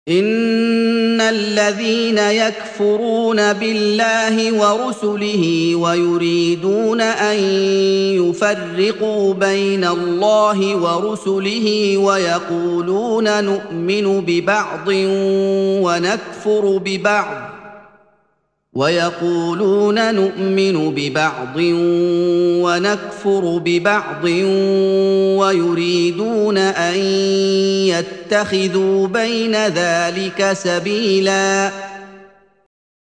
إن الذين يكفرون بالله ورسله ويريدون أن يفرقوا بين الله ورسله ويقولون نؤمن ببعض ونكفر ببعض ويريدون أن يتخذوا بين ذلك سبيلا